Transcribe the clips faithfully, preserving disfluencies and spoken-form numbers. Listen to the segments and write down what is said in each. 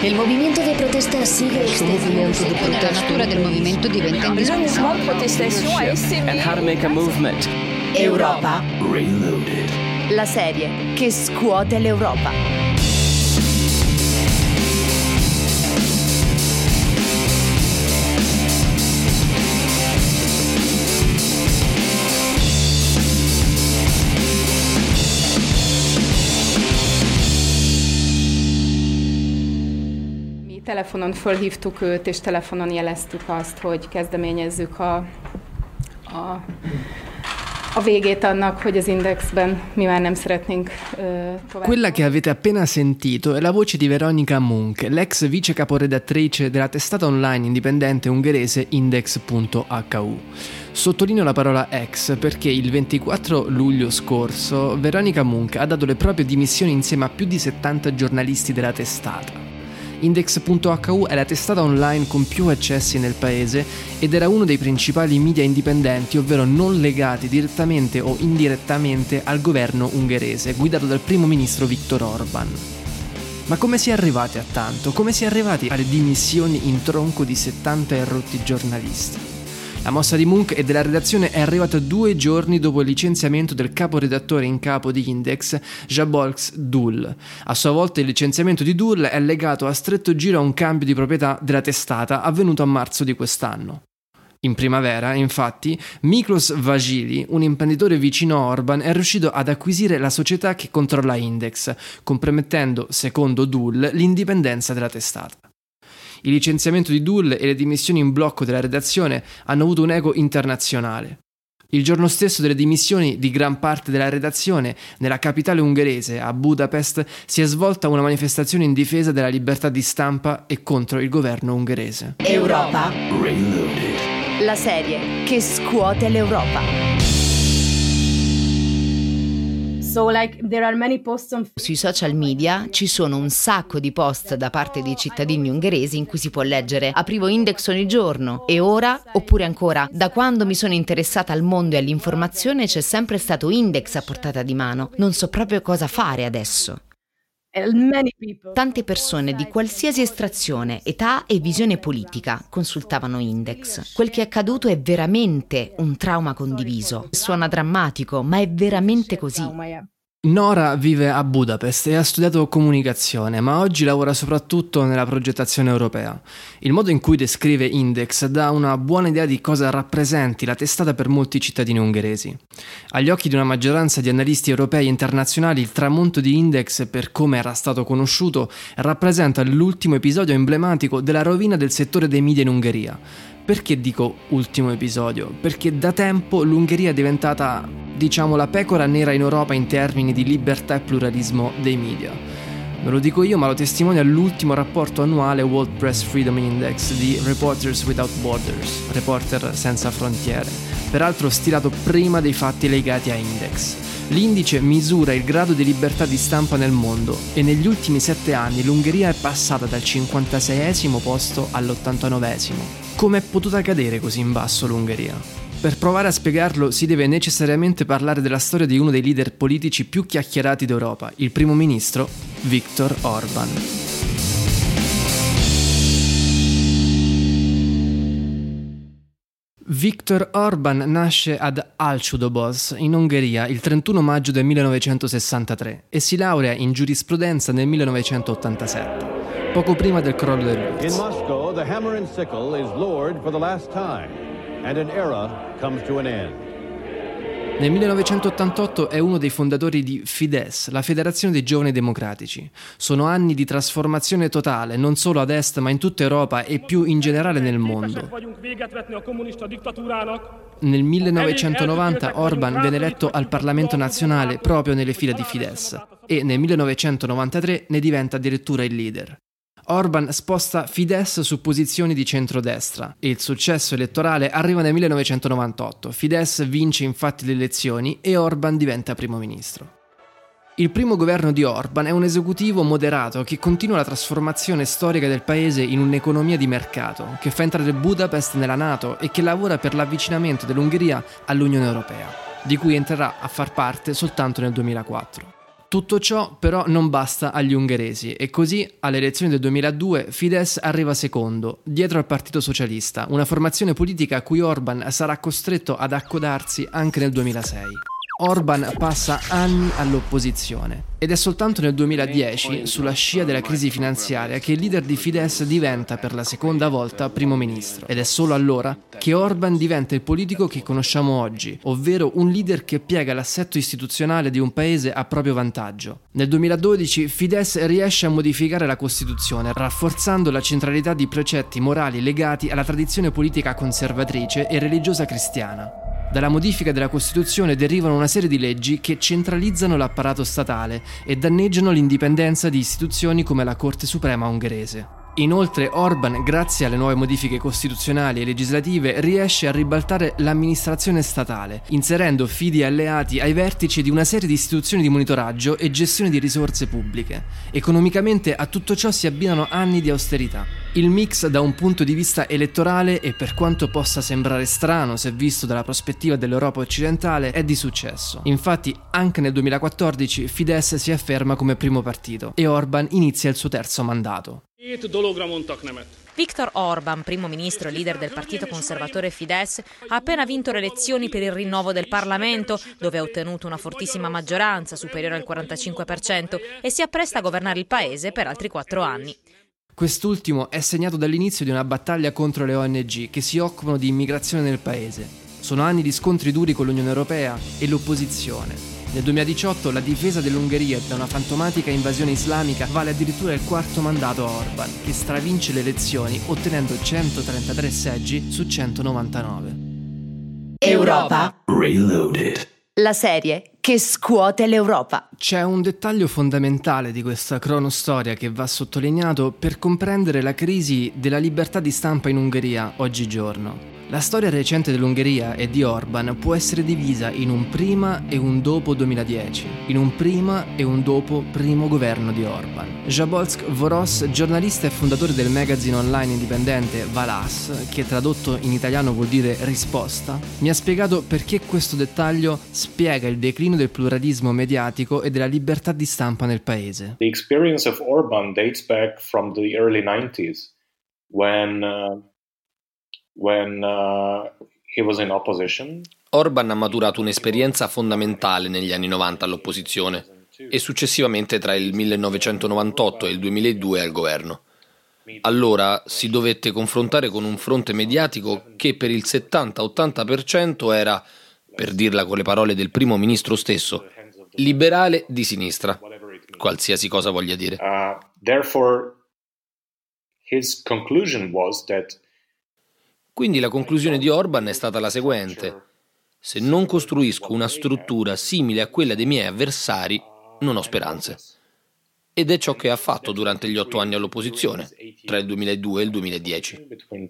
El movimiento de protesta sigue extendiéndose. La natura del movimento diventa indispensabile. And how to make a movement. Europa. Reloaded. La serie che scuote l'Europa. Telefonon fölhívtuk őt, és telefonon jeleztük azt, hogy kezdeményezzük a, a, a végét annak, hogy az Indexben mi már nem szeretnénk uh, tovább. Quella che avete appena sentito è la voce di Veronica Munk, l'ex vice caporedattrice della testata online indipendente ungherese Index punto acca u. Sottolineo la parola ex perché il ventiquattro luglio scorso Veronica Munk ha dato le proprie dimissioni insieme a più di settanta giornalisti della testata. Index punto acca u è la testata online con più accessi nel paese ed era uno dei principali media indipendenti, ovvero non legati direttamente o indirettamente al governo ungherese, guidato dal primo ministro Viktor Orban. Ma come si è arrivati a tanto? Come si è arrivati alle dimissioni in tronco di settanta erotti giornalisti? La mossa di Munk e della redazione è arrivata due giorni dopo il licenziamento del caporedattore in capo di Index, Szabolcs Dul. A sua volta il licenziamento di Dul è legato a stretto giro a un cambio di proprietà della testata avvenuto a marzo di quest'anno. In primavera, infatti, Miklos Vagili, un imprenditore vicino a Orban, è riuscito ad acquisire la società che controlla Index, compromettendo, secondo Dul, l'indipendenza della testata. Il licenziamento di Dul e le dimissioni in blocco della redazione hanno avuto un eco internazionale. Il giorno stesso delle dimissioni di gran parte della redazione, nella capitale ungherese, a Budapest, si è svolta una manifestazione in difesa della libertà di stampa e contro il governo ungherese. Europa. Reloaded. La serie che scuote l'Europa. So, like, there are many posts on... Sui social media ci sono un sacco di post da parte dei cittadini ungheresi in cui si può leggere "aprivo Index ogni giorno" e ora, oppure ancora "da quando mi sono interessata al mondo e all'informazione c'è sempre stato Index a portata di mano, non so proprio cosa fare adesso". Tante persone di qualsiasi estrazione, età e visione politica consultavano Index. Quel che è accaduto è veramente un trauma condiviso. Suona drammatico, ma è veramente così. Nora vive a Budapest e ha studiato comunicazione, ma oggi lavora soprattutto nella progettazione europea. Il modo in cui descrive Index dà una buona idea di cosa rappresenti la testata per molti cittadini ungheresi. Agli occhi di una maggioranza di analisti europei e internazionali, il tramonto di Index, per come era stato conosciuto, rappresenta l'ultimo episodio emblematico della rovina del settore dei media in Ungheria. Perché dico ultimo episodio? Perché da tempo l'Ungheria è diventata, diciamo, la pecora nera in Europa in termini di libertà e pluralismo dei media. Non lo dico io, ma lo testimonia l'ultimo rapporto annuale World Press Freedom Index di Reporters Without Borders, Reporter Senza Frontiere, peraltro stilato prima dei fatti legati a Index. L'indice misura il grado di libertà di stampa nel mondo e negli ultimi sette anni l'Ungheria è passata dal cinquantaseiesimo posto all'ottantanovesimo. Come è potuta cadere così in basso l'Ungheria? Per provare a spiegarlo si deve necessariamente parlare della storia di uno dei leader politici più chiacchierati d'Europa, il primo ministro Viktor Orban. Viktor Orban nasce ad Alsúdoboz, in Ungheria, il trentuno maggio del millenovecentosessantatré e si laurea in giurisprudenza nel millenovecentottantasette, poco prima del crollo dell'U R S S. In Moscow, the hammer and sickle is lowered for the last time, and an era comes to an end. Nel millenovecentottantotto è uno dei fondatori di Fidesz, la Federazione dei Giovani Democratici. Sono anni di trasformazione totale, non solo ad est ma in tutta Europa e più in generale nel mondo. Nel millenovecentonovanta Orban viene eletto al Parlamento nazionale proprio nelle file di Fidesz e nel millenovecentonovantatré ne diventa addirittura il leader. Orban sposta Fidesz su posizioni di centrodestra e il successo elettorale arriva nel millenovecentonovantotto. Fidesz vince infatti le elezioni e Orban diventa primo ministro. Il primo governo di Orban è un esecutivo moderato che continua la trasformazione storica del paese in un'economia di mercato, che fa entrare Budapest nella NATO e che lavora per l'avvicinamento dell'Ungheria all'Unione Europea, di cui entrerà a far parte soltanto nel duemilaquattro. Tutto ciò però non basta agli ungheresi e così alle elezioni del duemiladue Fidesz arriva secondo, dietro al Partito Socialista, una formazione politica a cui Orban sarà costretto ad accodarsi anche nel duemilasei. Orban passa anni all'opposizione ed è soltanto nel duemiladieci, sulla scia della crisi finanziaria, che il leader di Fidesz diventa per la seconda volta primo ministro. Ed è solo allora che Orban diventa il politico che conosciamo oggi, ovvero un leader che piega l'assetto istituzionale di un paese a proprio vantaggio. Nel duemiladodici Fidesz riesce a modificare la Costituzione, rafforzando la centralità di precetti morali legati alla tradizione politica conservatrice e religiosa cristiana. Dalla modifica della Costituzione derivano una serie di leggi che centralizzano l'apparato statale e danneggiano l'indipendenza di istituzioni come la Corte Suprema ungherese. Inoltre Orban, grazie alle nuove modifiche costituzionali e legislative, riesce a ribaltare l'amministrazione statale, inserendo fidi alleati ai vertici di una serie di istituzioni di monitoraggio e gestione di risorse pubbliche. Economicamente a tutto ciò si abbinano anni di austerità. Il mix da un punto di vista elettorale, e per quanto possa sembrare strano se visto dalla prospettiva dell'Europa occidentale, è di successo. Infatti anche nel duemilaquattordici Fidesz si afferma come primo partito e Orban inizia il suo terzo mandato. Viktor Orban, primo ministro e leader del partito conservatore Fidesz, ha appena vinto le elezioni per il rinnovo del Parlamento, dove ha ottenuto una fortissima maggioranza, superiore al quarantacinque per cento, e si appresta a governare il paese per altri quattro anni. Quest'ultimo è segnato dall'inizio di una battaglia contro le O N G che si occupano di immigrazione nel paese. Sono anni di scontri duri con l'Unione Europea e l'opposizione. Nel duemiladiciotto la difesa dell'Ungheria da una fantomatica invasione islamica vale addirittura il quarto mandato a Orban, che stravince le elezioni ottenendo centotrentatré seggi su centonovantanove. Europa Reloaded. La serie che scuote l'Europa. C'è un dettaglio fondamentale di questa cronostoria che va sottolineato per comprendere la crisi della libertà di stampa in Ungheria oggigiorno. La storia recente dell'Ungheria e di Orban può essere divisa in un prima e un dopo duemiladieci, in un prima e un dopo primo governo di Orban. Jabolsk Voros, giornalista e fondatore del magazine online indipendente Valas, che tradotto in italiano vuol dire risposta, mi ha spiegato perché questo dettaglio spiega il declino del pluralismo mediatico e della libertà di stampa nel paese. The experience of Orban dates back from the early nineties when uh... When, uh, he was in opposition. Orban ha maturato un'esperienza fondamentale negli anni novanta all'opposizione e successivamente tra il millenovecentonovantotto e il duemiladue al governo. Allora si dovette confrontare con un fronte mediatico che per il settanta-ottanta per cento era, per dirla con le parole del primo ministro stesso, liberale di sinistra, qualsiasi cosa voglia dire. Uh, therefore, his conclusion was that Quindi la conclusione di Orban è stata la seguente: se non costruisco una struttura simile a quella dei miei avversari, non ho speranze. Ed è ciò che ha fatto durante gli otto anni all'opposizione, tra il duemiladue e il duemiladieci.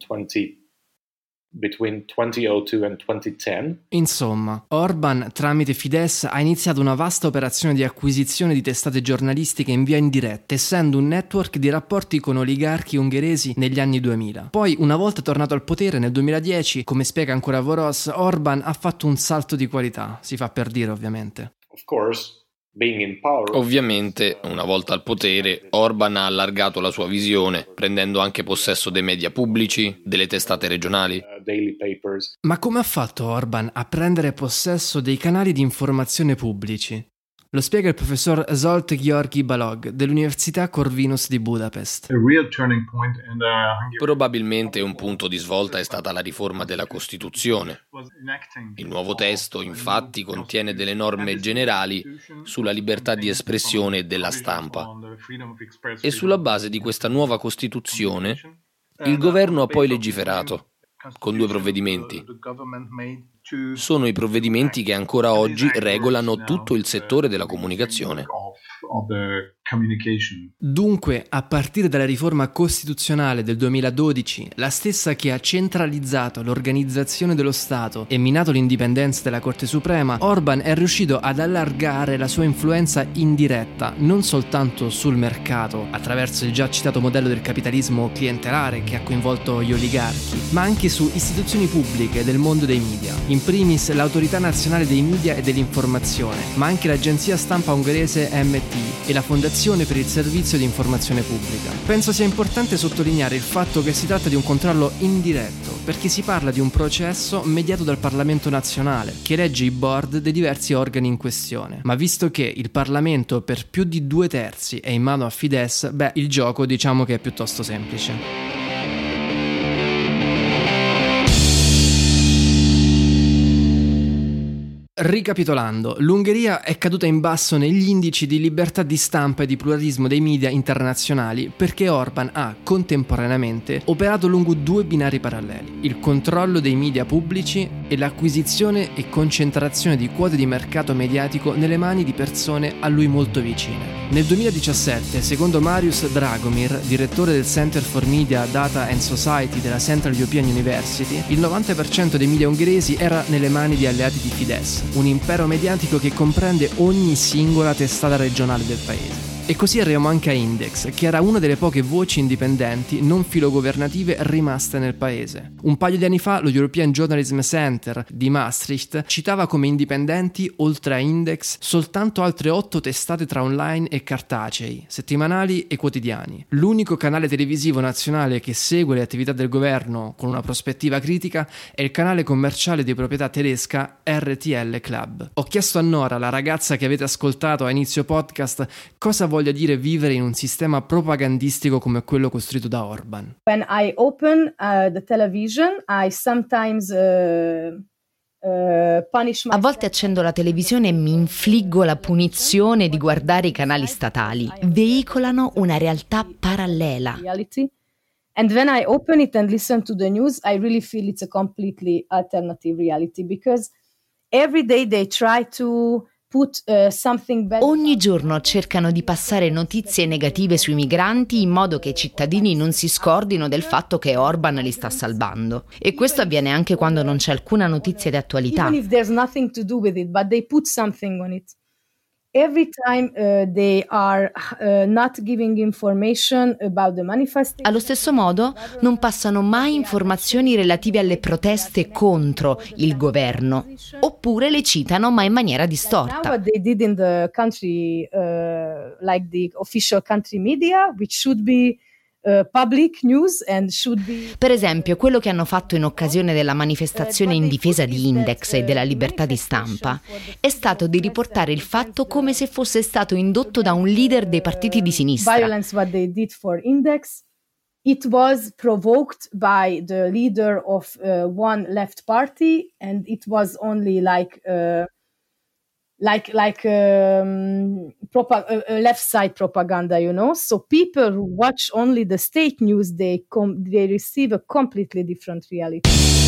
Between duemiladue and duemiladieci. Insomma, Orban tramite Fidesz ha iniziato una vasta operazione di acquisizione di testate giornalistiche in via indiretta, essendo un network di rapporti con oligarchi ungheresi negli anni duemila. Poi, una volta tornato al potere nel duemiladieci, come spiega ancora Voros, Orban ha fatto un salto di qualità, si fa per dire ovviamente. Of course. Ovviamente, una volta al potere, Orban ha allargato la sua visione, prendendo anche possesso dei media pubblici, delle testate regionali. Ma come ha fatto Orban a prendere possesso dei canali di informazione pubblici? Lo spiega il professor Zsolt György Balog dell'Università Corvinus di Budapest. Probabilmente un punto di svolta è stata la riforma della Costituzione. Il nuovo testo, infatti, contiene delle norme generali sulla libertà di espressione e della stampa. E sulla base di questa nuova Costituzione, il governo ha poi legiferato con due provvedimenti. Sono i provvedimenti che ancora oggi regolano tutto il settore della comunicazione. communication. Dunque, a partire dalla riforma costituzionale del duemiladodici, la stessa che ha centralizzato l'organizzazione dello Stato e minato l'indipendenza della Corte Suprema, Orban è riuscito ad allargare la sua influenza indiretta non soltanto sul mercato, attraverso il già citato modello del capitalismo clientelare che ha coinvolto gli oligarchi, ma anche su istituzioni pubbliche del mondo dei media, in primis l'Autorità Nazionale dei Media e dell'Informazione, ma anche l'agenzia stampa ungherese M T e la Fondazione per il servizio di informazione pubblica. Penso sia importante sottolineare il fatto che si tratta di un controllo indiretto, perché si parla di un processo mediato dal Parlamento nazionale, che elegge i board dei diversi organi in questione. Ma visto che il Parlamento per più di due terzi è in mano a Fidesz, beh, il gioco diciamo che è piuttosto semplice. Ricapitolando, l'Ungheria è caduta in basso negli indici di libertà di stampa e di pluralismo dei media internazionali perché Orban ha contemporaneamente operato lungo due binari paralleli: il controllo dei media pubblici e l'acquisizione e concentrazione di quote di mercato mediatico nelle mani di persone a lui molto vicine. Nel duemiladiciassette, secondo Marius Dragomir, direttore del Center for Media, Data and Society della Central European University, il novanta per cento dei media ungheresi era nelle mani di alleati di Fidesz, un impero mediatico che comprende ogni singola testata regionale del paese. E così arriviamo anche a Index, che era una delle poche voci indipendenti non filogovernative rimaste nel paese. Un paio di anni fa lo European Journalism Center di Maastricht citava come indipendenti, oltre a Index, soltanto altre otto testate tra online e cartacei, settimanali e quotidiani. L'unico canale televisivo nazionale che segue le attività del governo con una prospettiva critica è il canale commerciale di proprietà tedesca R T L Club. Ho chiesto a Nora, la ragazza che avete ascoltato a inizio podcast, cosa vuole voglia dire vivere in un sistema propagandistico come quello costruito da Orban. When I open uh, the television, I sometimes uh, uh, punish myself. A volte accendo la televisione e mi infliggo la punizione di guardare i canali statali. Veicolano una realtà parallela. And when I open it and listen to the news, I really feel it's a completely alternative reality because every day they try to Put, uh, Ogni giorno cercano di passare notizie negative sui migranti in modo che i cittadini non si scordino del fatto che Orban li sta salvando. E questo avviene anche quando non c'è alcuna notizia di attualità. Even if there's nothing to do with it, but they put something on it. Every time uh, they are uh, not giving information about the manifestation. Allo stesso modo, non passano mai informazioni relative alle proteste contro il governo, oppure le citano ma in maniera distorta. Now what they did in the country, uh, like the official country media, which should be Uh, public news and should be... Per esempio, quello che hanno fatto in occasione della manifestazione in difesa di Index e della libertà di stampa è stato di riportare il fatto come se fosse stato indotto da un leader dei partiti di sinistra. Violence, what they did for Index, it was provoked by the leader of uh, one left party and it was only like uh, like like um, propa- uh, left side propaganda, you know. So people who watch only the state news, they com- they receive a completely different reality.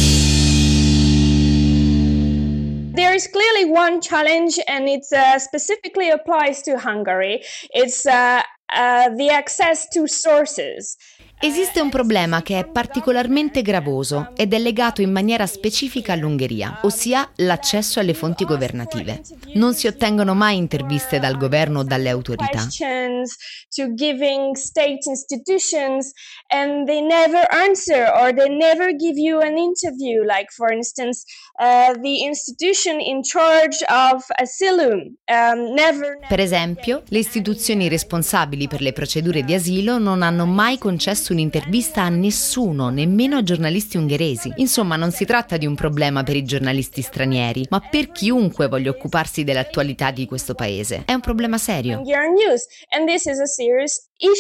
There is clearly one challenge, and it uh, specifically applies to Hungary. It's uh, uh, the access to sources. Esiste un problema che è particolarmente gravoso ed è legato in maniera specifica all'Ungheria, ossia l'accesso alle fonti governative. Non si ottengono mai interviste dal governo o dalle autorità. To giving state institutions and they never answer or they never give you an interview, like for instance uh, the institution in charge of asylum um, never, never Per esempio, le istituzioni responsabili per le procedure di asilo non hanno mai concesso un'intervista a nessuno, nemmeno a giornalisti ungheresi. Insomma, non si tratta di un problema per i giornalisti stranieri, ma per chiunque voglia occuparsi dell'attualità di questo paese. È un problema serio. And this is a serious issue.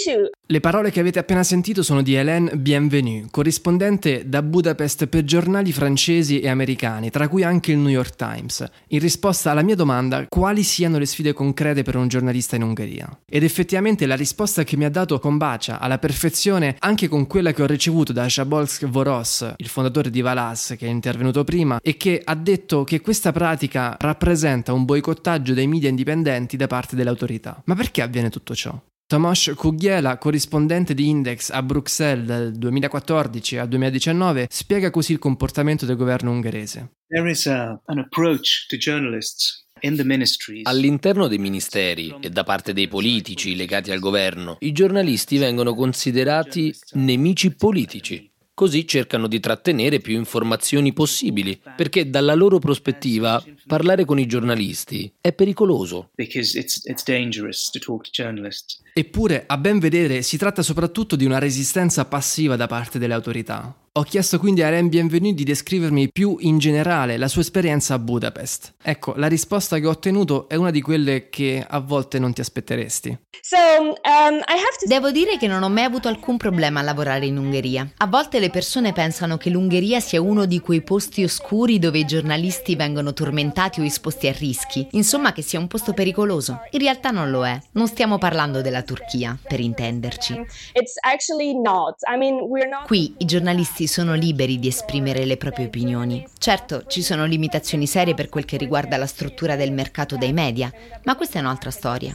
Le parole che avete appena sentito sono di Hélène Bienvenue, corrispondente da Budapest per giornali francesi e americani, tra cui anche il New York Times, in risposta alla mia domanda quali siano le sfide concrete per un giornalista in Ungheria. Ed effettivamente la risposta che mi ha dato combacia alla perfezione anche con quella che ho ricevuto da Szabolcs Voros, il fondatore di Valas che è intervenuto prima, e che ha detto che questa pratica rappresenta un boicottaggio dei media indipendenti da parte delle autorità. Ma perché avviene tutto ciò? Tomasz Kughiela, corrispondente di Index a Bruxelles dal duemilaquattordici al duemiladiciannove, spiega così il comportamento del governo ungherese. There is a, an approach to journalists in the ministries. All'interno dei ministeri e da parte dei politici legati al governo, i giornalisti vengono considerati nemici politici. Così cercano di trattenere più informazioni possibili, perché dalla loro prospettiva parlare con i giornalisti è pericoloso. Because it's, it's dangerous to talk to journalists. Eppure, a ben vedere, si tratta soprattutto di una resistenza passiva da parte delle autorità. Ho chiesto quindi a Hélène Bienvenue di descrivermi più in generale la sua esperienza a Budapest. Ecco, la risposta che ho ottenuto è una di quelle che a volte non ti aspetteresti. So, um, I have to... Devo dire che non ho mai avuto alcun problema a lavorare in Ungheria. A volte le persone pensano che l'Ungheria sia uno di quei posti oscuri dove i giornalisti vengono tormentati o esposti a rischi. Insomma, che sia un posto pericoloso. In realtà non lo è. Non stiamo parlando della Turchia, per intenderci. It's actually not. I mean, we're not... Qui i giornalisti sono liberi di esprimere le proprie opinioni. Certo, ci sono limitazioni serie per quel che riguarda la struttura del mercato dei media, ma questa è un'altra storia.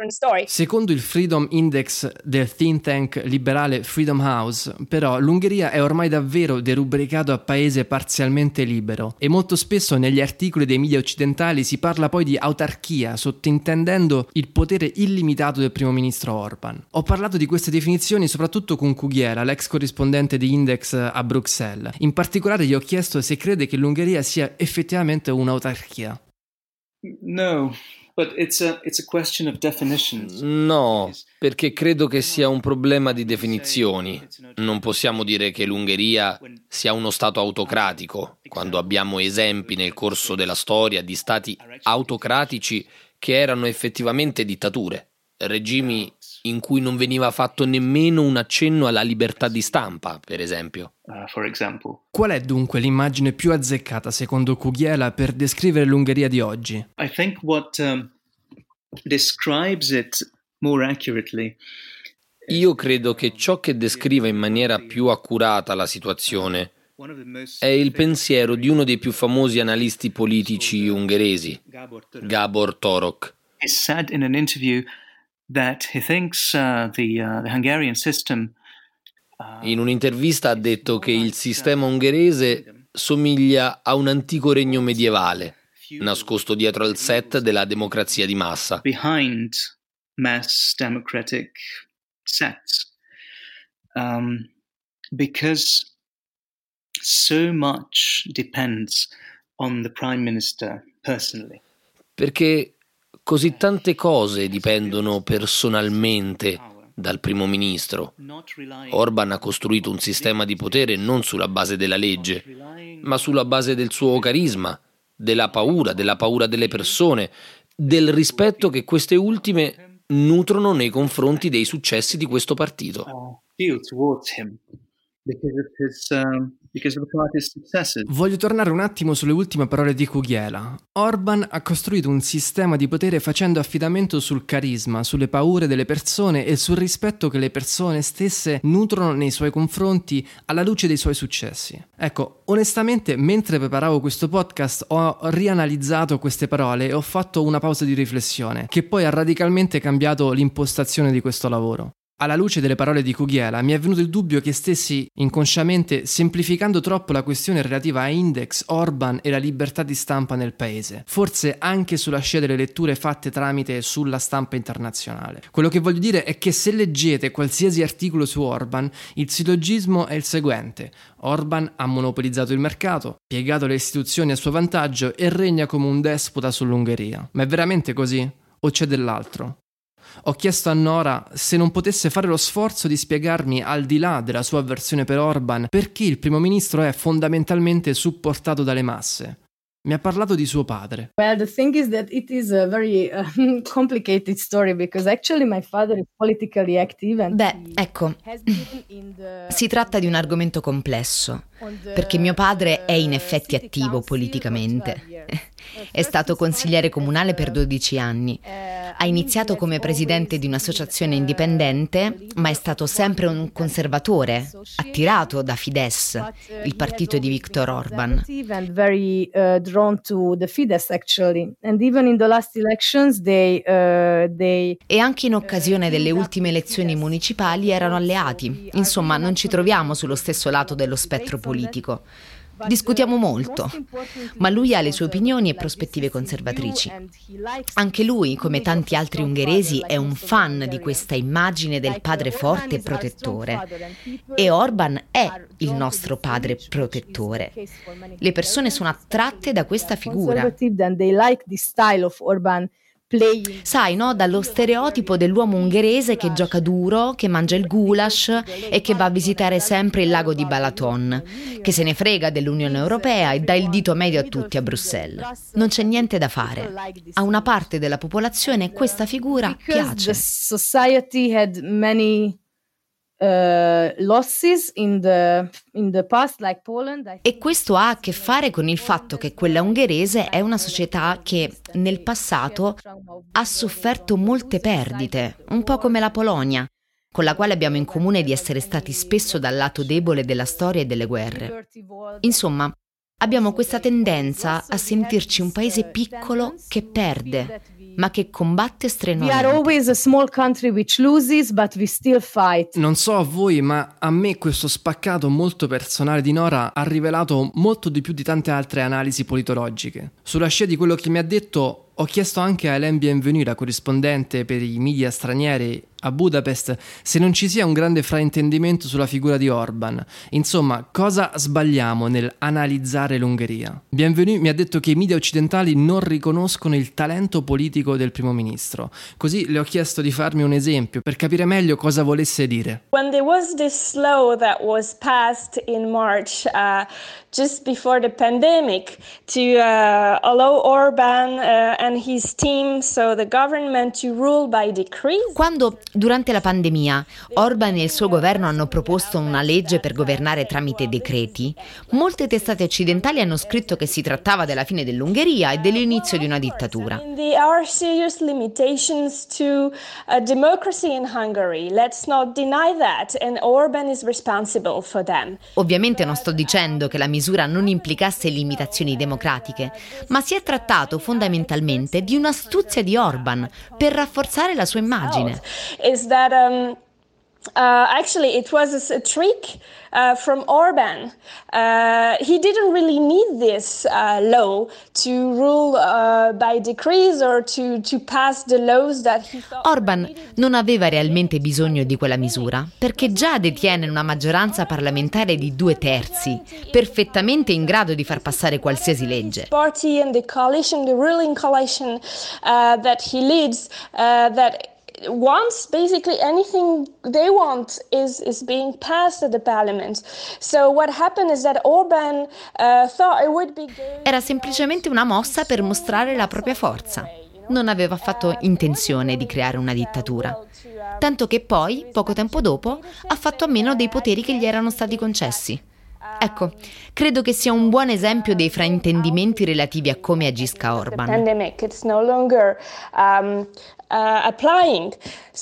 Secondo il Freedom Index del think tank liberale Freedom House, però, l'Ungheria è ormai davvero derubricato a paese parzialmente libero e molto spesso negli articoli dei media occidentali si parla poi di autarchia, sottintendendo il potere illimitato del primo ministro Orban. Ho parlato di queste definizioni soprattutto con Kughiela, l'ex corrispondente di Index a Bruxelles. In particolare gli ho chiesto se crede che l'Ungheria sia effettivamente un'autarchia. No, but it's a, it's a question of definitions. No, perché credo che sia un problema di definizioni. Non possiamo dire che l'Ungheria sia uno stato autocratico, quando abbiamo esempi nel corso della storia di stati autocratici che erano effettivamente dittature, regimi in cui non veniva fatto nemmeno un accenno alla libertà di stampa, per esempio. Uh, for example. Qual è dunque l'immagine più azzeccata, secondo Kughiela, per descrivere l'Ungheria di oggi? I think what um, describes it more accurately. Io credo che ciò che descriva in maniera più accurata la situazione è il pensiero di uno dei più famosi analisti politici ungheresi, Gábor Torok. He said in an interview that he thinks uh, the, uh, the Hungarian system. In un'intervista ha detto che il sistema ungherese somiglia a un antico regno medievale, nascosto dietro al set della democrazia di massa. Behind mass democratic sets. Um, because so much depends on the Prime Minister personally. Perché così tante cose dipendono personalmente dal primo ministro. Orban ha costruito un sistema di potere non sulla base della legge, ma sulla base del suo carisma, della paura, della paura delle persone, del rispetto che queste ultime nutrono nei confronti dei successi di questo partito. Voglio tornare un attimo sulle ultime parole di Kughiela. Orban ha costruito un sistema di potere facendo affidamento sul carisma, sulle paure delle persone e sul rispetto che le persone stesse nutrono nei suoi confronti alla luce dei suoi successi. Ecco, onestamente, mentre preparavo questo podcast ho rianalizzato queste parole e ho fatto una pausa di riflessione, che poi ha radicalmente cambiato l'impostazione di questo lavoro. Alla luce delle parole di Kughiela mi è venuto il dubbio che stessi inconsciamente semplificando troppo la questione relativa a Index, Orban e la libertà di stampa nel paese, forse anche sulla scia delle letture fatte tramite sulla stampa internazionale. Quello che voglio dire è che se leggete qualsiasi articolo su Orban, il sillogismo è il seguente: Orban ha monopolizzato il mercato, piegato le istituzioni a suo vantaggio e regna come un despota sull'Ungheria. Ma è veramente così? O c'è dell'altro? Ho chiesto a Nora se non potesse fare lo sforzo di spiegarmi, al di là della sua avversione per Orban, perché il primo ministro è fondamentalmente supportato dalle masse. Mi ha parlato di suo padre. Well, the thing is that it is a very uh, complicated story because actually my father is politically active and Beh, ecco, si tratta di un argomento complesso, perché mio padre è in effetti attivo politicamente. È stato consigliere comunale per dodici anni. Ha iniziato come presidente di un'associazione indipendente, ma è stato sempre un conservatore, attirato da Fidesz, il partito di Viktor Orban. and very uh, drawn to the Fidesz actually, and even in the last elections they uh, they E anche in occasione delle ultime elezioni municipali erano alleati. Insomma, non ci troviamo sullo stesso lato dello spettro politico. Discutiamo molto, ma lui ha le sue opinioni e prospettive conservatrici. Anche lui, come tanti altri ungheresi, è un fan di questa immagine del padre forte e protettore. E Orban è il nostro padre protettore. Le persone sono attratte da questa figura. and they like the style of Orban. Sai, no? Dallo stereotipo dell'uomo ungherese che gioca duro, che mangia il goulash e che va a visitare sempre il lago di Balaton, che se ne frega dell'Unione Europea e dà il dito medio a tutti a Bruxelles. Non c'è niente da fare. A una parte della popolazione questa figura piace. The society had many Uh, losses in the in the past, like Poland. I E questo ha a che fare con il fatto che quella ungherese è una società che nel passato ha sofferto molte perdite, un po' come la Polonia, con la quale abbiamo in comune di essere stati spesso dal lato debole della storia e delle guerre. Insomma, abbiamo questa tendenza a sentirci un paese piccolo che perde, ma che combatte We strenuamente. are always a small country which loses, but we still fight. Non so a voi, ma a me questo spaccato molto personale di Nora ha rivelato molto di più di tante altre analisi politologiche. Sulla scia di quello che mi ha detto, ho chiesto anche a Hélène Bienvenue, la corrispondente per i media stranieri a Budapest, se non ci sia un grande fraintendimento sulla figura di Orban. Insomma, cosa sbagliamo nel analizzare l'Ungheria? Bienvenue mi ha detto che i media occidentali non riconoscono il talento politico del primo ministro. Così le ho chiesto di farmi un esempio per capire meglio cosa volesse dire. When there was this law that was passed in March, uh, just before the pandemic, to uh, allow Orban uh, and his team, so the government, to rule by decree. Quando durante la pandemia Orban e il suo governo hanno proposto una legge per governare tramite decreti, molte testate occidentali hanno scritto che si trattava della fine dell'Ungheria e dell'inizio di una dittatura. There are serious limitations to uh, democracy in Hungary. Let's not deny that, and Orban is responsible for them. Ovviamente non sto dicendo che la misura non implicasse limitazioni democratiche, ma si è trattato fondamentalmente di un'astuzia di Orban per rafforzare la sua immagine. Is that um, uh, actually it was a, a trick uh, from Orban. Uh, he didn't really need this uh, law to rule uh, by decrees or to, to pass the laws that he thought. Orban non aveva realmente bisogno di quella misura, perché già detiene una maggioranza parlamentare di due terzi, perfettamente in grado di far passare qualsiasi legge. Party and the coalition, the ruling coalition uh, that he leads, uh, that wants basically anything they want is is being passed at the parliament. So what happened is that Orban uh, thought it would be good. Era semplicemente una mossa per mostrare la propria forza. Non aveva affatto intenzione di creare una dittatura. Tanto che poi, poco tempo dopo, ha fatto a meno dei poteri che gli erano stati concessi. Ecco, credo che sia un buon esempio dei fraintendimenti relativi a come agisca Orban. Pandemic, it's no longer um, uh, applying.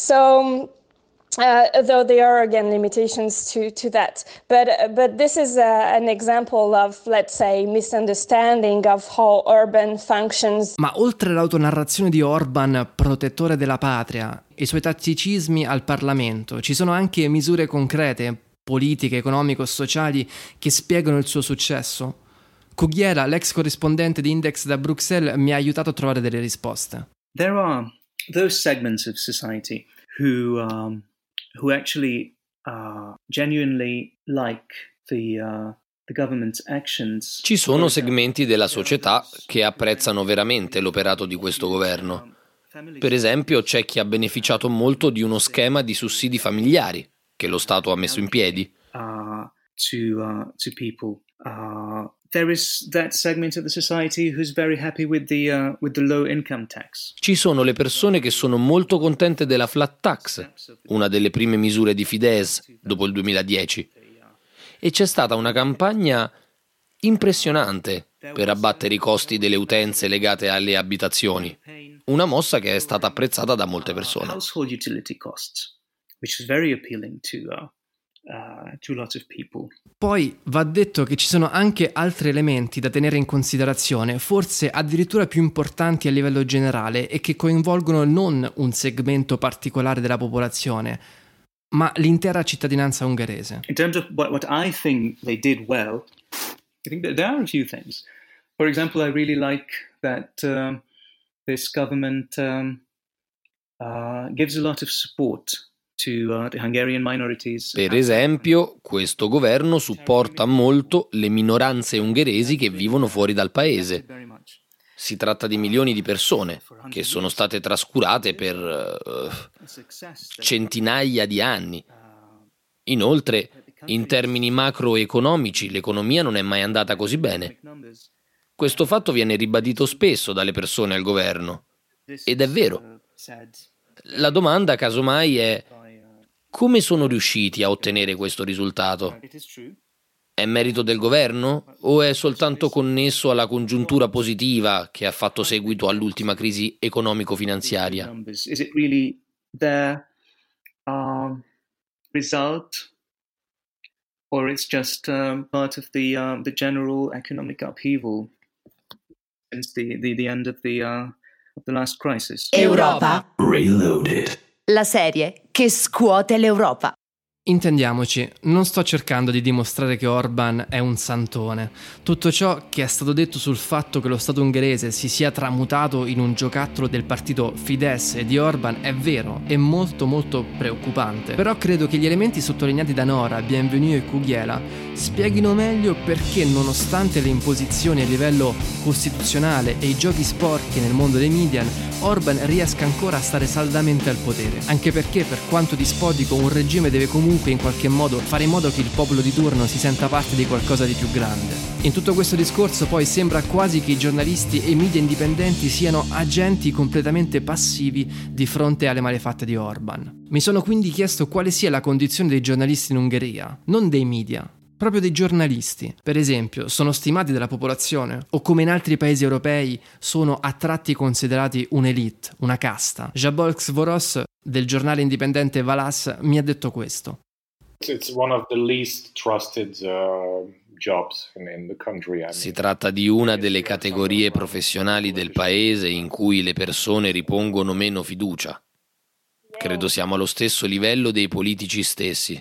So Uh, though there are again limitations to, to that, but uh, but this is uh, an example of, let's say, misunderstanding of how Orban functions. Ma oltre l'autonarrazione di Orban, protettore della patria, e i suoi tatticismi al Parlamento, ci sono anche misure concrete, politiche, economico-sociali, che spiegano il suo successo? Cughiera, l'ex corrispondente di Index da Bruxelles, mi ha aiutato a trovare delle risposte. There are those segments of society who um, who actually uh, genuinely like the uh, the government's actions. Ci sono segmenti della società che apprezzano veramente l'operato di questo governo. Per esempio, c'è chi ha beneficiato molto di uno schema di sussidi familiari che lo Stato ha messo in piedi. Uh, to uh, to people uh, there is that segment of the society who's very happy with the uh, with the low income tax. Ci sono le persone che sono molto contente della flat tax, una delle prime misure di Fidesz dopo il duemiladieci. E c'è stata una campagna impressionante per abbattere i costi delle utenze legate alle abitazioni, una mossa che è stata apprezzata da molte persone. Household utility costs, which is very appealing to uh, uh, to lots of people. Poi va detto che ci sono anche altri elementi da tenere in considerazione, forse addirittura più importanti a livello generale e che coinvolgono non un segmento particolare della popolazione, ma l'intera cittadinanza ungherese. In terms of what, what I think they did well, I think that there are a few things. For example, I really like that um, this government um, uh, gives a lot of support to uh, the Hungarian minorities. Per esempio, questo governo supporta molto le minoranze ungheresi che vivono fuori dal paese. Si tratta di milioni di persone che sono state trascurate per uh, centinaia di anni. Inoltre, in termini macroeconomici, l'economia non è mai andata così bene. Questo fatto viene ribadito spesso dalle persone al governo. Ed è vero. La domanda, casomai, è: come sono riusciti a ottenere questo risultato? È merito del governo o è soltanto connesso alla congiuntura positiva che ha fatto seguito all'ultima crisi economico-finanziaria? Is it really their um, result, or it's just um, part of the uh, the general economic upheaval since the the, the end of the uh, of the last crisis? Europa. Reloaded. La serie che scuote l'Europa. Intendiamoci, non sto cercando di dimostrare che Orban è un santone. Tutto ciò che è stato detto sul fatto che lo Stato ungherese si sia tramutato in un giocattolo del partito Fidesz e di Orban è vero e molto molto preoccupante. Però credo che gli elementi sottolineati da Nora, Bienvenue e Kughiela spieghino meglio perché, nonostante le imposizioni a livello costituzionale e i giochi sporchi nel mondo dei media, Orban riesca ancora a stare saldamente al potere. Anche perché, per quanto dispotico, un regime deve comunque in qualche modo fare in modo che il popolo di turno si senta parte di qualcosa di più grande. In tutto questo discorso poi sembra quasi che i giornalisti e i media indipendenti siano agenti completamente passivi di fronte alle malefatte di Orban. Mi sono quindi chiesto quale sia la condizione dei giornalisti in Ungheria, non dei media, proprio dei giornalisti. Per esempio, sono stimati dalla popolazione o, come in altri paesi europei, sono a tratti considerati un'elite, una casta? Szabolcs Voros del giornale indipendente Valas mi ha detto questo. It's one of the least trusted uh, jobs in, in the country. I mean. Si tratta di una delle categorie professionali del paese in cui le persone ripongono meno fiducia. Credo siamo allo stesso livello dei politici stessi.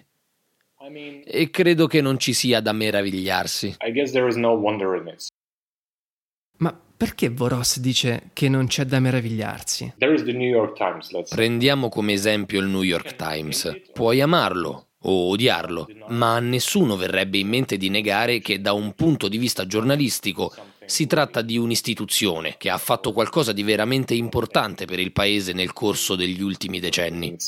E credo che non ci sia da meravigliarsi. I guess there is no wonder in it. Ma perché Voros dice che non c'è da meravigliarsi? There is the New York Times, let's say. Prendiamo come esempio il New York Times. Puoi amarlo o odiarlo, ma a nessuno verrebbe in mente di negare che da un punto di vista giornalistico si tratta di un'istituzione che ha fatto qualcosa di veramente importante per il paese nel corso degli ultimi decenni.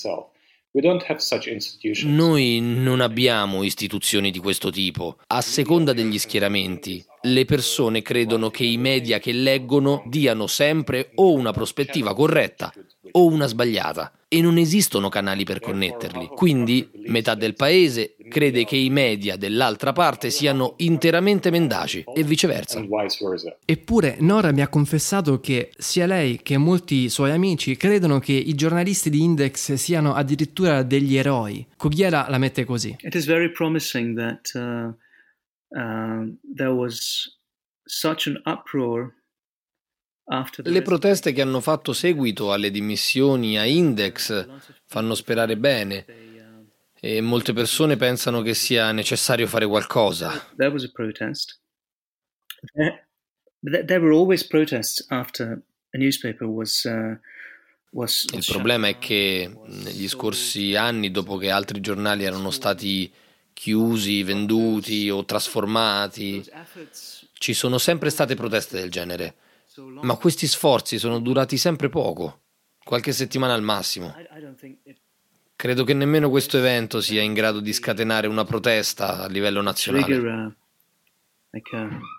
Noi non abbiamo istituzioni di questo tipo. A seconda degli schieramenti, le persone credono che i media che leggono diano sempre o una prospettiva corretta o una sbagliata, e non esistono canali per connetterli. Quindi metà del paese crede che i media dell'altra parte siano interamente mendaci e viceversa. Eppure Nora mi ha confessato che sia lei che molti suoi amici credono che i giornalisti di Index siano addirittura degli eroi. Kughiela la mette così. It is very promising that uh, uh, there was such an uproar. Le proteste che hanno fatto seguito alle dimissioni a Index fanno sperare bene e molte persone pensano che sia necessario fare qualcosa. There was a protest. There, there were always protests after a newspaper was uh, was Il problema è che negli scorsi anni, dopo che altri giornali erano stati chiusi, venduti o trasformati, ci sono sempre state proteste del genere. Ma questi sforzi sono durati sempre poco, qualche settimana al massimo. Credo che nemmeno questo evento sia in grado di scatenare una protesta a livello nazionale.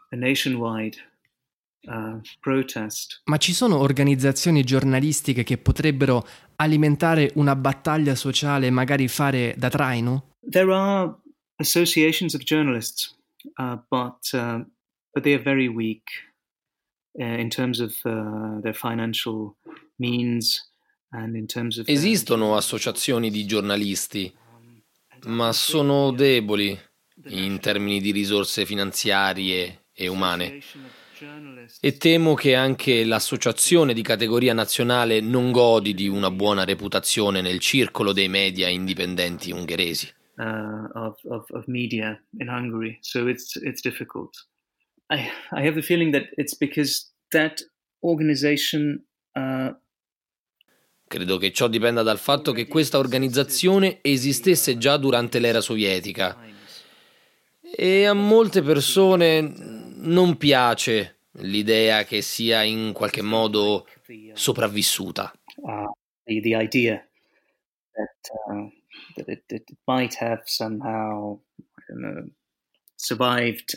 a nationwide uh, protest. Ma ci sono organizzazioni giornalistiche che potrebbero alimentare una battaglia sociale e magari fare da traino? There are associations of journalists, uh, but uh, but they are very weak uh, in terms of uh, their financial means and in terms of. Esistono associazioni di giornalisti, ma sono deboli in termini di risorse finanziarie e umane. E temo che anche l'associazione di categoria nazionale non godi di una buona reputazione nel circolo dei media indipendenti ungheresi. Uh, of, of, of media in Hungary, so it's it's difficult. I I have the feeling that it's because that organization. Uh, Credo che ciò dipenda dal fatto che questa organizzazione esistesse già durante l'era sovietica e a molte persone non piace l'idea che sia in qualche modo sopravvissuta. Uh, the, the idea that. Uh, That it, it might have somehow, I don't know, survived.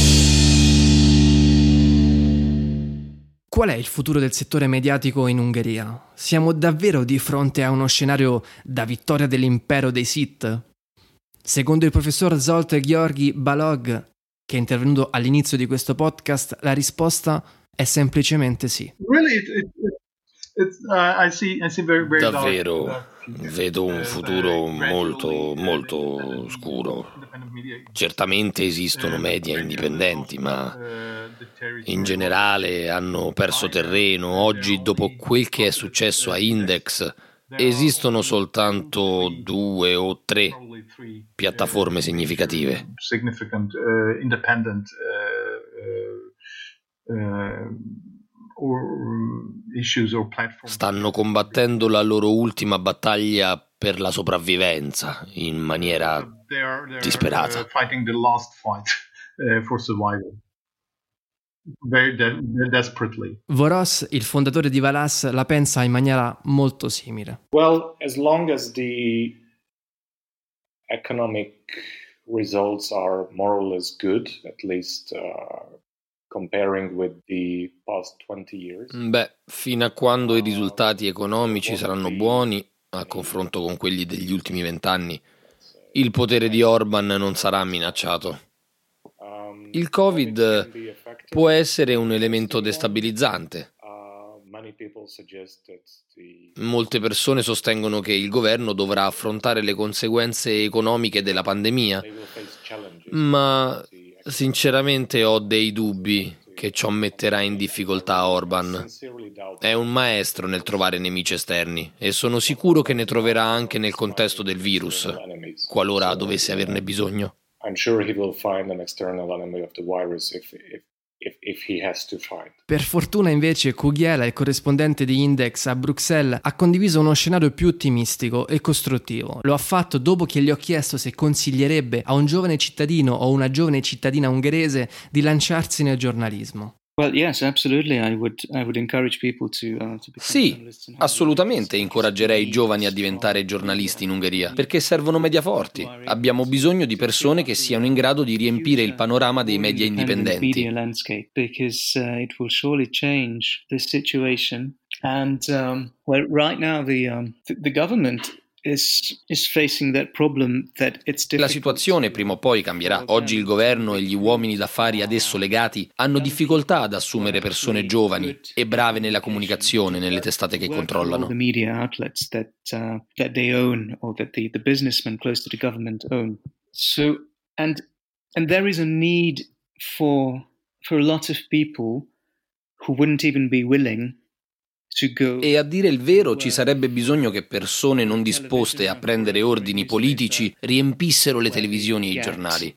Qual è il futuro del settore mediatico in Ungheria? Siamo davvero di fronte a uno scenario da vittoria dell'impero dei Sith? Secondo il professor Zsolt Gheorghi Balog, che è intervenuto all'inizio di questo podcast, la risposta è semplicemente sì. Really, it, it, it's, uh, I see, I see very, very Davvero dark. vedo un futuro molto, molto scuro. Certamente esistono media indipendenti, ma in generale hanno perso terreno. Oggi, dopo quel che è successo a Index, esistono soltanto due o tre piattaforme significative. Significant, uh, independent, uh, uh, uh, Stanno combattendo la loro ultima battaglia per la sopravvivenza in maniera disperata. Voros, il fondatore di Valas, la pensa in maniera molto simile. Well, as long as the economic results are more or less good, at least uh, comparing with the past twenty years. Beh, fino a quando i risultati economici saranno buoni, a confronto con quelli degli ultimi vent'anni, il potere di Orban non sarà minacciato. Il Covid può essere un elemento destabilizzante. Molte persone sostengono che il governo dovrà affrontare le conseguenze economiche della pandemia, ma sinceramente ho dei dubbi che ciò metterà in difficoltà Orban. È un maestro nel trovare nemici esterni e sono sicuro che ne troverà anche nel contesto del virus, qualora dovesse averne bisogno. I'm sure he will find an external enemy of the virus if, if, if, if he has to find. Per fortuna invece Kughiela, il corrispondente di Index a Bruxelles, ha condiviso uno scenario più ottimistico e costruttivo. Lo ha fatto dopo che gli ho chiesto se consiglierebbe a un giovane cittadino o una giovane cittadina ungherese di lanciarsi nel giornalismo. Well, yes, absolutely. I would, I would encourage people to, uh, to become Sì, assolutamente incoraggerei i giovani a diventare giornalisti in Ungheria, perché servono media forti. Abbiamo bisogno di persone che siano in grado di riempire il panorama dei media indipendenti. Because uh, it will surely change the situation. And um, well, right now the um, the, the government Is, is facing that problem that it's La situazione prima o poi cambierà. Oggi il governo e gli uomini d'affari ad esso legati hanno difficoltà ad assumere persone giovani e brave nella comunicazione nelle testate che controllano. The media outlets that uh, that they own or that the, the businessmen close to the government own. So and and there is a need for for a lot of people who wouldn't even be willing. E a dire il vero ci sarebbe bisogno che persone non disposte a prendere ordini politici riempissero le televisioni e i giornali.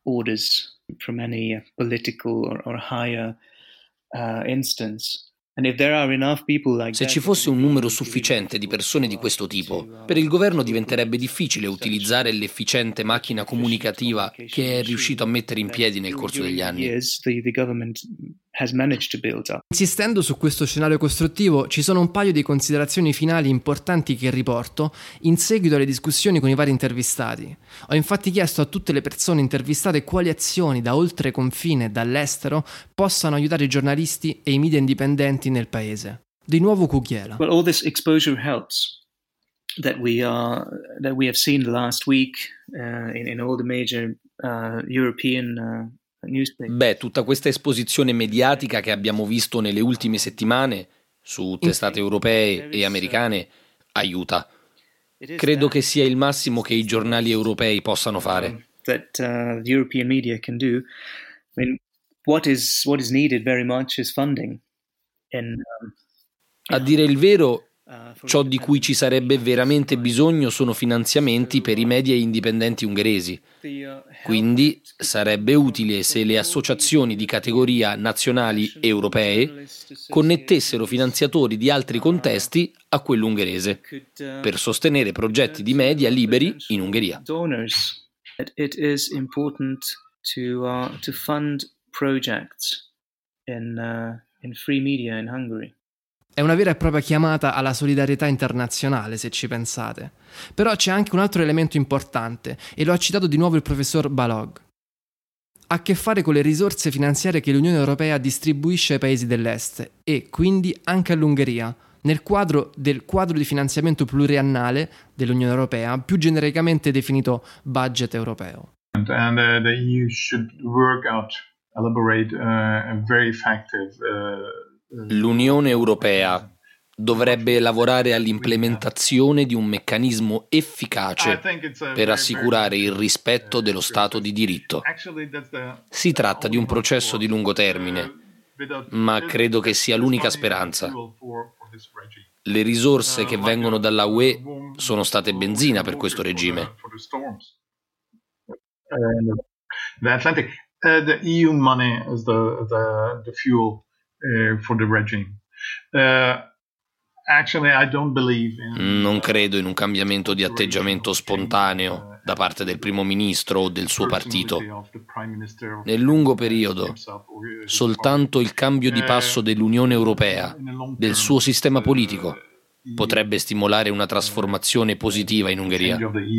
Se ci fosse un numero sufficiente di persone di questo tipo, per il governo diventerebbe difficile utilizzare l'efficiente macchina comunicativa che è riuscito a mettere in piedi nel corso degli anni. has managed to build up. Insistendo su questo scenario costruttivo, ci sono un paio di considerazioni finali importanti che riporto in seguito alle discussioni con i vari intervistati. Ho infatti chiesto a tutte le persone intervistate quali azioni da oltre confine e dall'estero possano aiutare i giornalisti e i media indipendenti nel paese. Di nuovo Cucchiela. Well, all this exposure helps that we are that we have seen the last week uh, in, in all the major uh, European uh, Beh, tutta questa esposizione mediatica che abbiamo visto nelle ultime settimane su testate europee e americane aiuta. Credo che sia il massimo che i giornali europei possano fare. That uh, the European media can do. I mean, what is what is needed very much is funding. And, um, A dire il vero, ciò di cui ci sarebbe veramente bisogno sono finanziamenti per i media indipendenti ungheresi. Quindi sarebbe utile se le associazioni di categoria nazionali e europee connettessero finanziatori di altri contesti a quello ungherese per sostenere progetti di media liberi in Ungheria. It is important to uh, to fund projects in uh, in free media in Hungary. È una vera e propria chiamata alla solidarietà internazionale, se ci pensate. Però c'è anche un altro elemento importante, e lo ha citato di nuovo il professor Balog. Ha a che fare con le risorse finanziarie che l'Unione Europea distribuisce ai paesi dell'Est, e quindi anche all'Ungheria, nel quadro del quadro di finanziamento pluriannale dell'Unione Europea, più genericamente definito budget europeo. And uh, the E U should work out, elaborate uh, a very effective uh, L'Unione Europea dovrebbe lavorare all'implementazione di un meccanismo efficace per assicurare il rispetto dello Stato di diritto. Si tratta di un processo di lungo termine, ma credo che sia l'unica speranza. Le risorse che vengono dalla U E sono state benzina per questo regime. The Atlantic, uh, the E U money is the the, the fuel. Uh, for the regime. Uh, actually, I don't believe in... Non credo in un cambiamento di atteggiamento spontaneo da parte del primo ministro o del suo partito. Nel lungo periodo, soltanto il cambio di passo dell'Unione Europea, del suo sistema politico, potrebbe stimolare una trasformazione positiva in Ungheria.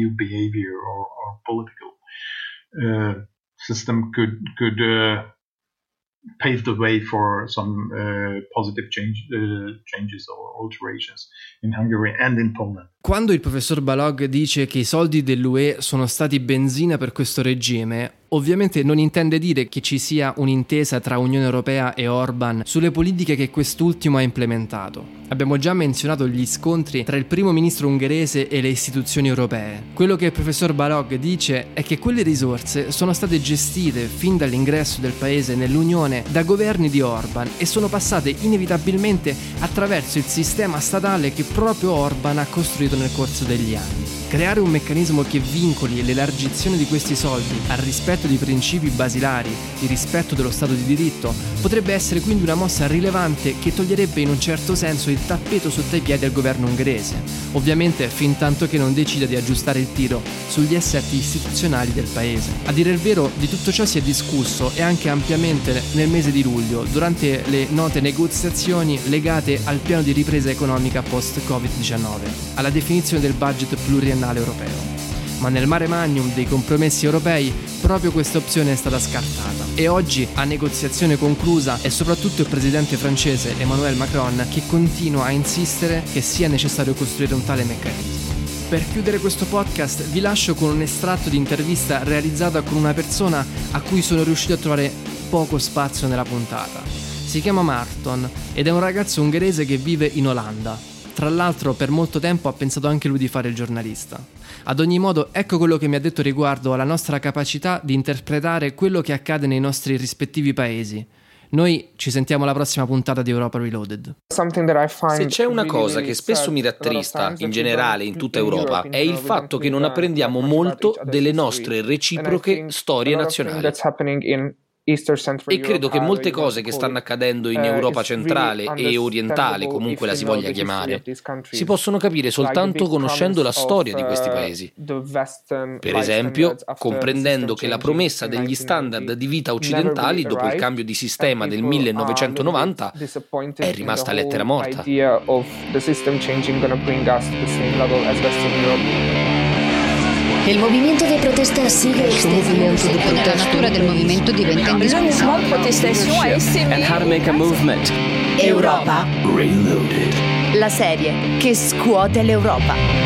Pave the way for some uh, positive change, uh, changes or alterations in Hungary and in Poland. Quando il professor Balog dice che i soldi dell'U E sono stati benzina per questo regime, ovviamente non intende dire che ci sia un'intesa tra Unione Europea e Orban sulle politiche che quest'ultimo ha implementato. Abbiamo già menzionato gli scontri tra il primo ministro ungherese e le istituzioni europee. Quello che il professor Balog dice è che quelle risorse sono state gestite fin dall'ingresso del paese nell'Unione da governi di Orban e sono passate inevitabilmente attraverso il sistema statale che proprio Orban ha costruito nel corso degli anni. Creare un meccanismo che vincoli l'elargizione di questi soldi al rispetto di principi basilari, di rispetto dello Stato di diritto, potrebbe essere quindi una mossa rilevante che toglierebbe in un certo senso il tappeto sotto i piedi al governo ungherese, ovviamente fin tanto che non decida di aggiustare il tiro sugli assetti istituzionali del paese. A dire il vero, di tutto ciò si è discusso e anche ampiamente nel mese di luglio, durante le note negoziazioni legate al piano di ripresa economica post-covid diciannove, alla definizione del budget pluriennale europeo. Ma nel mare magnum dei compromessi europei proprio questa opzione è stata scartata e oggi, a negoziazione conclusa, è soprattutto il presidente francese Emmanuel Macron che continua a insistere che sia necessario costruire un tale meccanismo. Per chiudere questo podcast vi lascio con un estratto di intervista realizzata con una persona a cui sono riuscito a trovare poco spazio nella puntata. Si chiama Marton ed è un ragazzo ungherese che vive in Olanda. Tra l'altro per molto tempo ha pensato anche lui di fare il giornalista. Ad ogni modo, ecco quello che mi ha detto riguardo alla nostra capacità di interpretare quello che accade nei nostri rispettivi paesi. Noi ci sentiamo alla prossima puntata di Europa Reloaded. Se c'è una cosa che spesso mi rattrista, in generale in tutta Europa, è il fatto che non apprendiamo molto delle nostre reciproche storie nazionali. E credo che molte cose che stanno accadendo in Europa centrale e orientale, comunque la si voglia chiamare, si possono capire soltanto conoscendo la storia di questi paesi. Per esempio, comprendendo che la promessa degli standard di vita occidentali dopo il cambio di sistema del millenovecentonovanta è rimasta lettera morta. El movimiento de protesta sigue extendiéndose. La natura del movimento diventa indispensabile. And how to make a movement. Europa. Reloaded. La serie che scuote l'Europa.